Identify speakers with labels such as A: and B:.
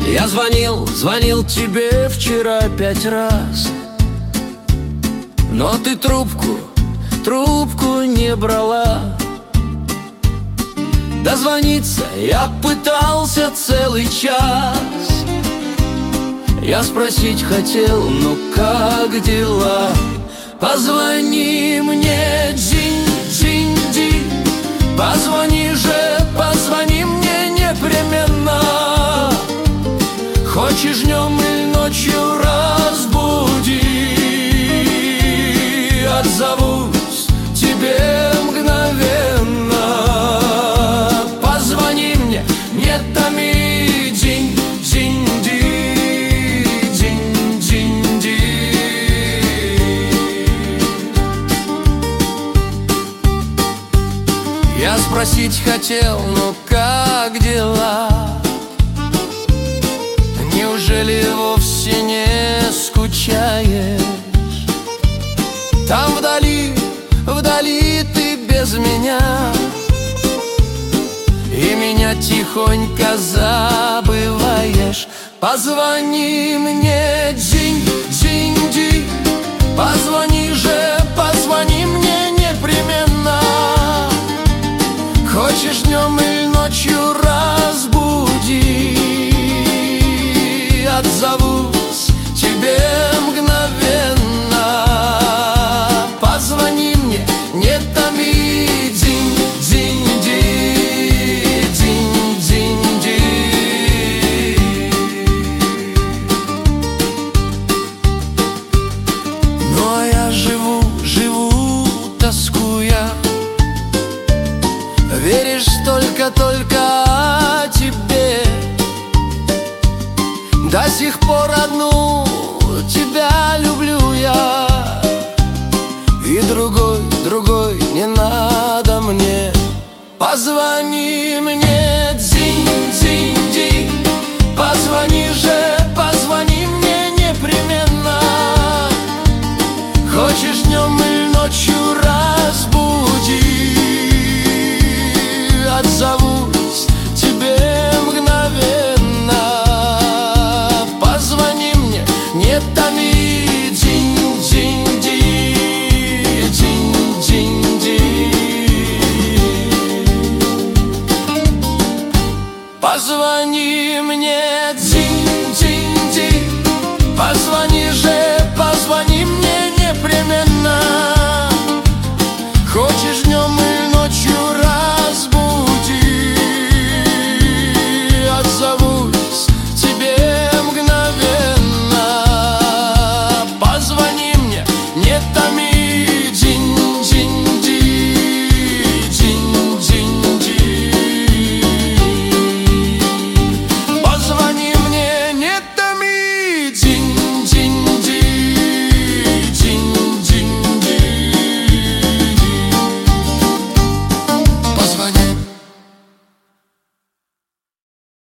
A: Я звонил тебе вчера 5 раз, но ты трубку не брала. Дозвониться я пытался целый час. Я спросить хотел, ну как дела? Позвони мне, дзинь-дзинь-ди. Позвони же, позвони мне непременно. Хочешь днем или ночью, разбуди. Отзовусь тебе мгновенно. Позвони мне, не томи, дзинь-дзинь-ди, дзинь-дзинь-ди. Я спросить хотел, ну как дела? Неужели вовсе не скучаешь? Там вдали ты без меня, и меня тихонько забываешь. Позвони мне, дзинь-дзинь-ди. Позвони же, позвони мне непременно. Хочешь днем или ночью, разбуди. Отзовусь тебе мгновенно. Позвони мне, не томи, дзинь-дзинь-ди, дзинь-дзинь-ди. Ну а я живу, тоскуя. Веришь только тебе. До сих пор одну тебя люблю я, и другой не надо мне. Позвони мне.